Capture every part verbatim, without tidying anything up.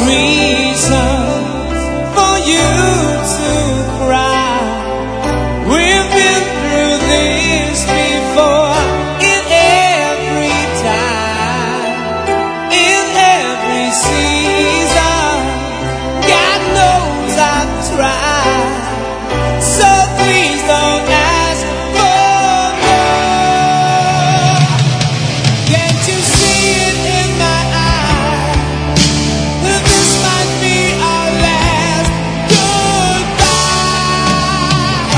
reason for you to cry. We've been through this before, in every time, in every season. God knows I've tried, so please don't ask for more. Can't you see it in my eyes? This might be our last goodbye.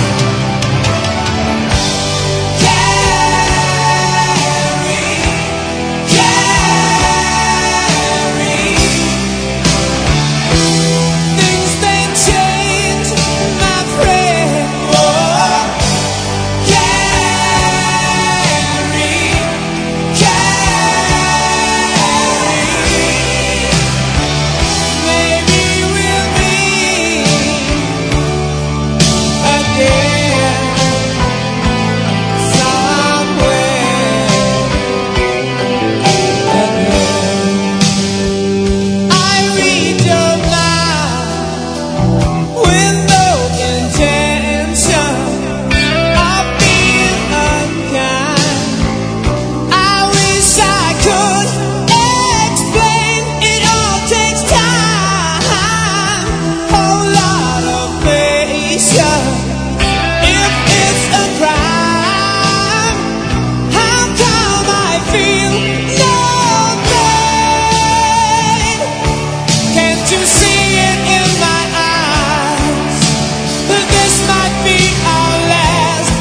Carry, carry. Things they change, my friend. Oh, carry, carry. Maybe we'll meet again somewhere again. I read your mind with no intention of being unkind. I wish I could explain. It all takes time, whole lot of patience. If it's a crime, how come I feel no pain? Can't you see it in my eyes? That this might be our last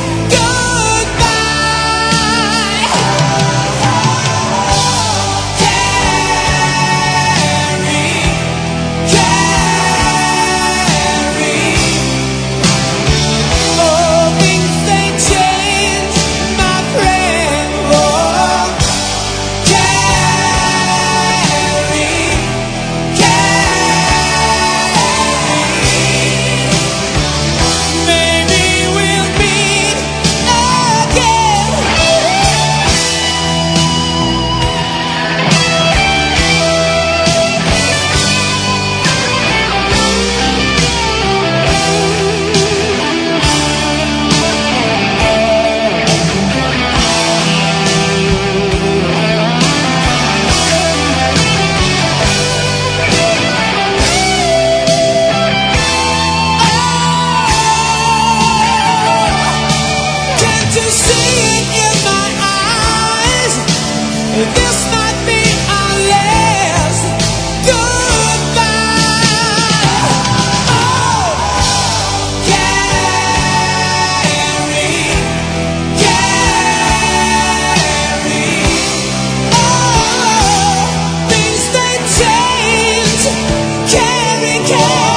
goodbye. Carry, carry. Oh, things they change, my friend. Oh, carry, carry. Maybe we'll meet again. Can't you see it in my eyes? This might be our last goodbye. Oh, carry, carry. Oh, things they change. Carry, carry.